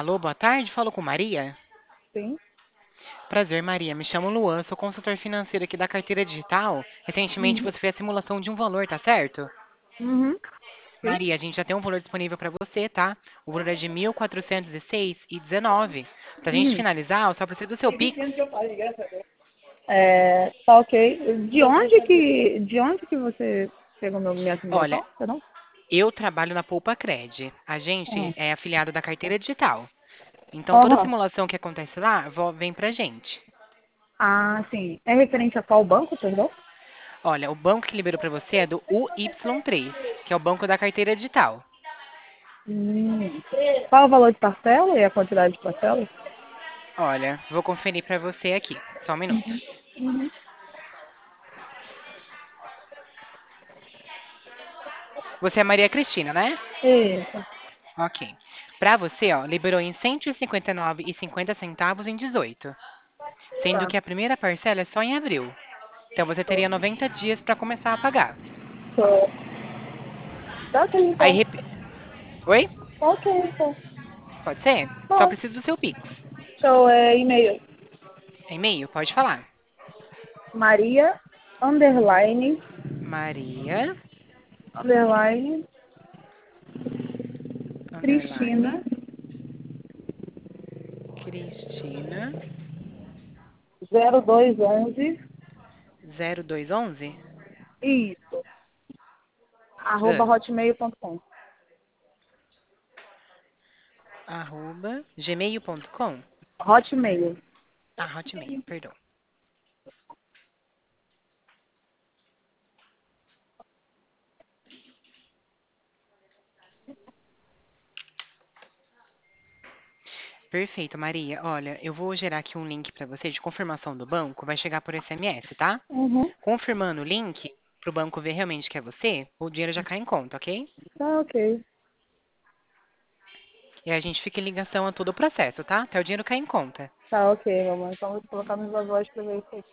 Alô, boa tarde. Falo com Maria. Sim. Prazer, Maria. Me chamo Luan, sou consultor financeiro aqui da carteira digital. Recentemente Uhum. você fez a simulação de um valor, tá certo? Uhum. Sim. Maria, a gente já tem um valor disponível para você, tá? O valor é de 1.406,19. Pra gente Uhum. finalizar, eu só preciso do seu Pix. Tá ok. De onde que você pegou minha Olha, simulação? Perdão? eu trabalho na Poupa Cred. A gente Uhum. é afiliado da carteira digital. Então toda Aham. simulação que acontece lá vem pra gente. Ah, sim. É referente a qual banco, perdão? Olha, o banco que liberou para você é do UY3, que é o banco da carteira digital. Hum. Qual é o valor de parcela e a quantidade de parcela? Olha, vou conferir para você aqui. Só um minuto. Uhum. Uhum. Você é Maria Cristina, né? Eita. Ok. Para você, ó, liberou em 159,50 centavos em 18, sendo Tá. que a primeira parcela é só em abril. Então você teria 90 dias para começar a pagar. Tô. Tá ok, Aí, então. oi? Tá ok, então. Pode ser? Só Bom, preciso do seu Pix. show é e-mail. E-mail? Pode falar. Maria, underline, Maria, underline, underline, Cristina, Cristina, 0211. 0211, Isso. Arroba ah, hotmail.com. arroba gmail.com. Hotmail. Ah, Hotmail, perdão. Perfeito, Maria. Olha, eu vou gerar aqui um link para você de confirmação do banco, vai chegar por SMS, tá? Uhum. Confirmando o link para o banco ver realmente que é você, o dinheiro já cai em conta, ok? Tá ok. E a gente fica em ligação a todo o processo, tá? Até o dinheiro cair em conta. Tá ok, mamãe. Então vou colocar nos voz pra ver isso aí.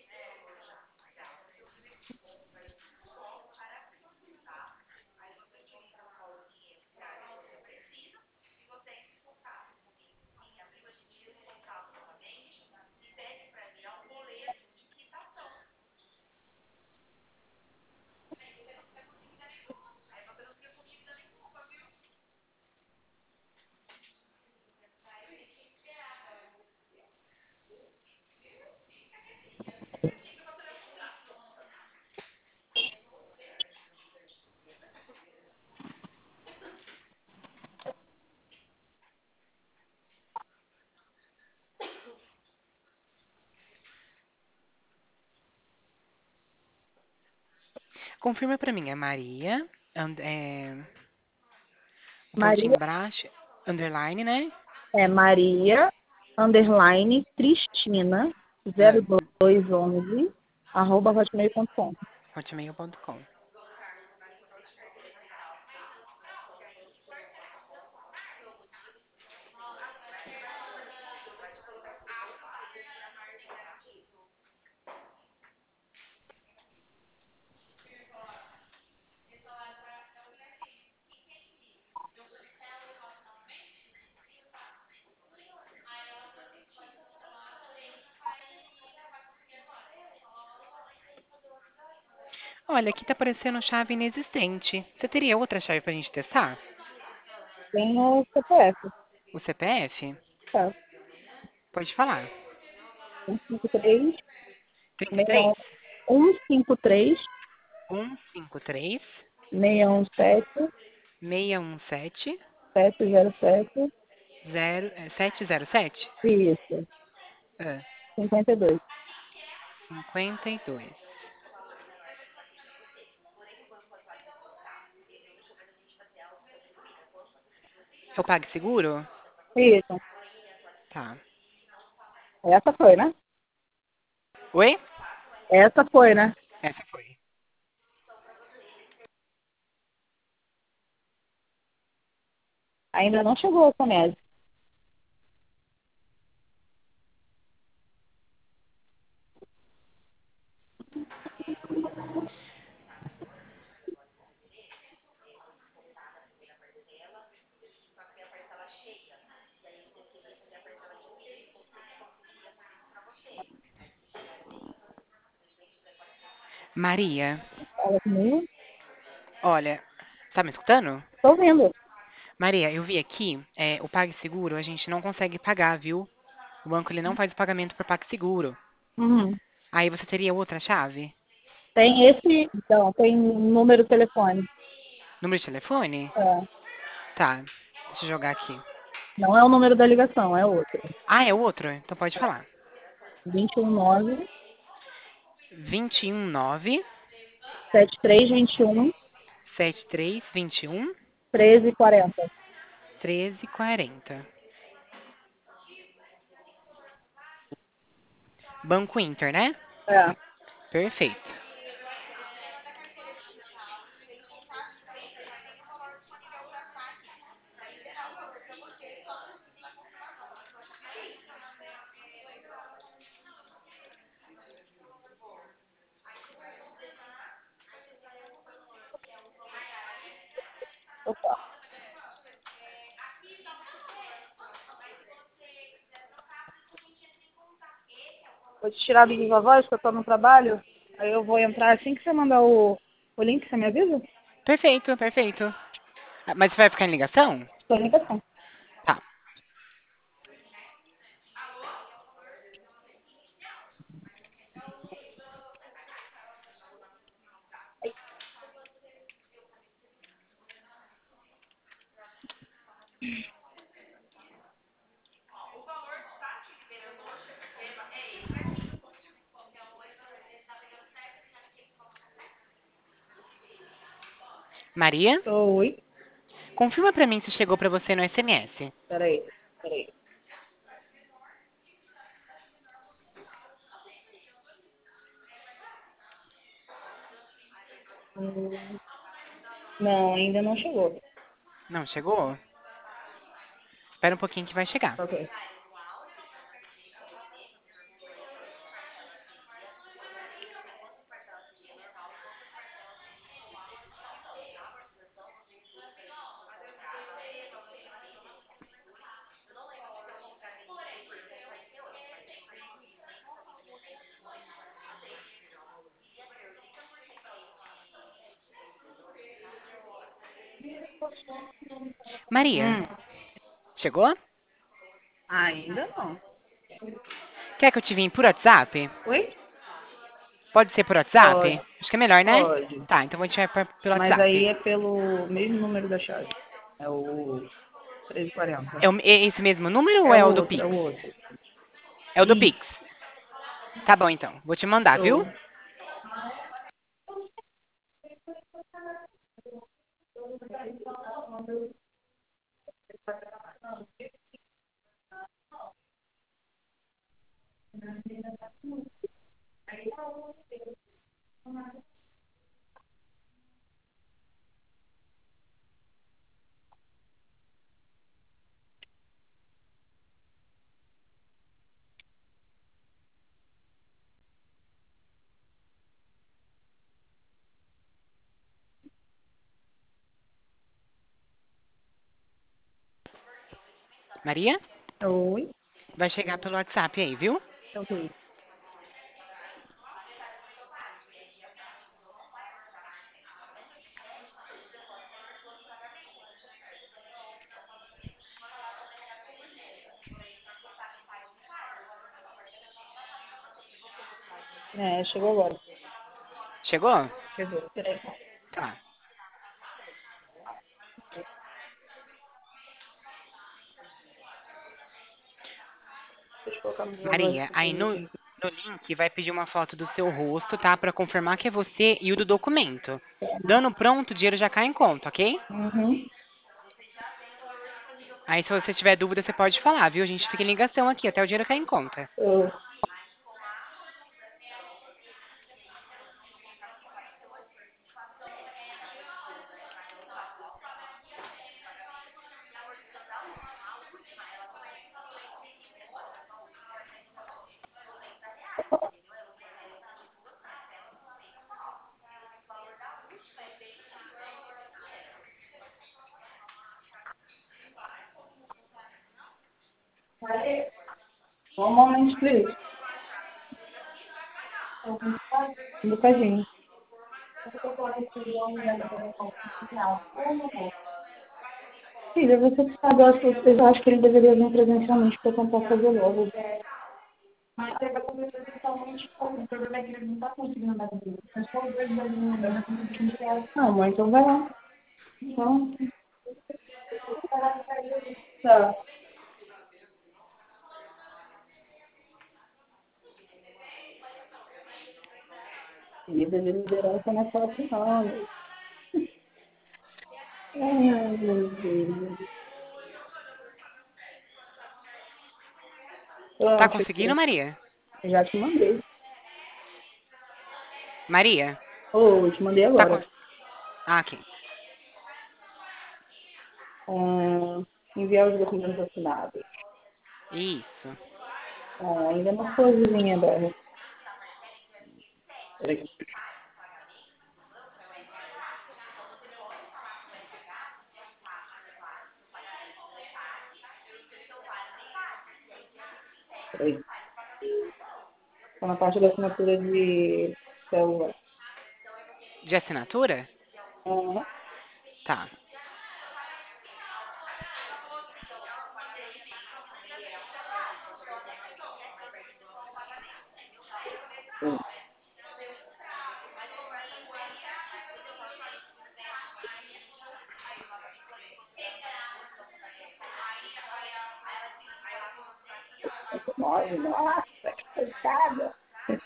Confirma para mim, é Maria, um pontinho Maria, embaixo, underline, né? Maria, underline, Cristina, Ah, 0211, arroba hotmail.com. hotmail.com. Olha, aqui tá aparecendo chave inexistente. Você teria outra chave pra gente testar? Tem o CPF. O CPF? Tá. Pode falar. 153, 33 153, 153 617, 617 707, 707 isso, 52. 52. É o PagSeguro? Isso. Tá. Essa foi, né? Oi? Essa foi, né? Essa foi. Ainda não chegou a Conese. Maria, Fala comigo. olha, tá me escutando? Tô ouvindo. Maria, eu vi aqui, o PagSeguro, a gente não consegue pagar, viu? O banco ele não faz o pagamento por PagSeguro. Uhum. Aí você teria outra chave? Tem esse, então, tem número de telefone. Número de telefone? É. Tá, deixa eu jogar aqui. Não é o número da ligação, é outro. Ah, é o outro? Então pode falar. 219 219 7321 7321 1340. 1340. Banco Inter, né? É. Perfeito. Opa. Vou te tirar do Viva Voz, que eu tô no trabalho. Aí eu vou entrar assim que você mandar o link, você me avisa? Perfeito, perfeito. Ah, mas você vai ficar em ligação? Estou em ligação. Tá. Maria, Oi. confirma pra mim se chegou pra você no SMS. Peraí, peraí. Hum, Não, ainda não chegou. Não chegou? Espera um pouquinho que vai chegar. Ok. Maria, Hum, chegou? ainda não. Quer que eu te envie por WhatsApp? Oi? Pode ser por WhatsApp? Pode, Acho que é melhor, né? pode. Tá, então vou te enviar pelo Mas aí WhatsApp. é pelo mesmo número da chave. É o 1340. É esse mesmo número ou É o é o do outro, é Pix? o outro. É o do Pix. Isso. Tá bom, então. Vou te mandar, viu? Show. Maria, Oi. vai chegar pelo WhatsApp aí, viu? Ok. É, chegou agora. Chegou? Chegou. Peraí. Tá. Deixa eu colocar no Viva Voz Maria, pra aí você no, ver. no link vai pedir uma foto do seu rosto, tá? Pra confirmar que é você e o do documento. Dando pronto, o dinheiro já cai em conta, ok? Uhum. Aí se você tiver dúvida, você pode falar, viu? A gente fica em ligação aqui até o dinheiro cair em conta. Eu- One moment, please. Um bocadinho. Filha, você sabe, eu acho que ele deveria vir presencialmente para tentar fazer logo. Mas ele vai comer presencialmente, o problema é que ele não está conseguindo dar dinheiro. É só os dois mais. Não, mãe, então vai lá. Então, tá. Vida de liderança não é fácil, não. Ai, meu Deus. Tá Pronto, conseguindo, Maria? já te mandei. Maria? Ô, te mandei Tá agora. com... Ah, aqui. Enviar os documentos assinados. Isso. Ainda não foi vizinha dela. Peraí. Peraí. Tá na parte da assinatura de celular. De assinatura? Aham. Tá. Nossa, que coitada.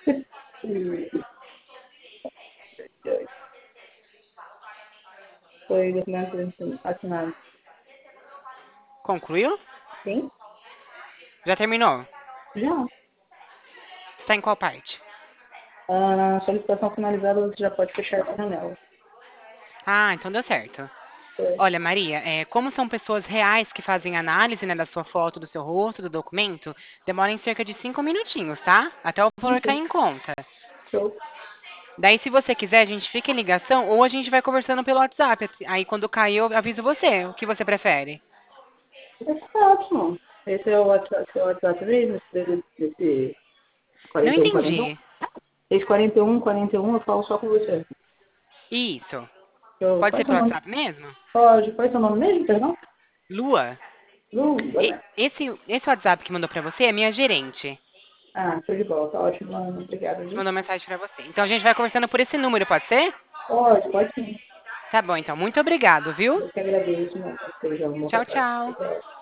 Foi documento assinado. Concluiu? Sim? Já terminou? Já. Está em qual parte? Solicitação finalizada, você já pode fechar essa janela. Ah, então deu certo. Foi. Olha, Maria, como são pessoas reais que fazem análise, né, da sua foto, do seu rosto, do documento, demora em cerca de 5 minutinhos, tá? Até o valor cair Ok. em conta. Show. Daí, se você quiser, a gente fica em ligação ou a gente vai conversando pelo WhatsApp. Aí, quando cair, eu aviso você. O que você prefere? Tá ótimo. Esse é o WhatsApp mesmo? Esse Não 41, 41? entendi. Esse 41, 41, eu falo só com você. Isso. Qual Pode é ser seu pelo nome? WhatsApp mesmo? Pode. Qual é seu nome mesmo, perdão? Lua, Lu. esse WhatsApp que mandou pra você é minha gerente. Show de bola. Tá ótimo, mano. Obrigada, Que viu? mandou mensagem pra você. Então a gente vai conversando por esse número, pode ser? Pode sim. Tá bom, então. Muito obrigado, viu? Eu que agradeço, mano. Eu já vou Tchau, pra tchau. trás.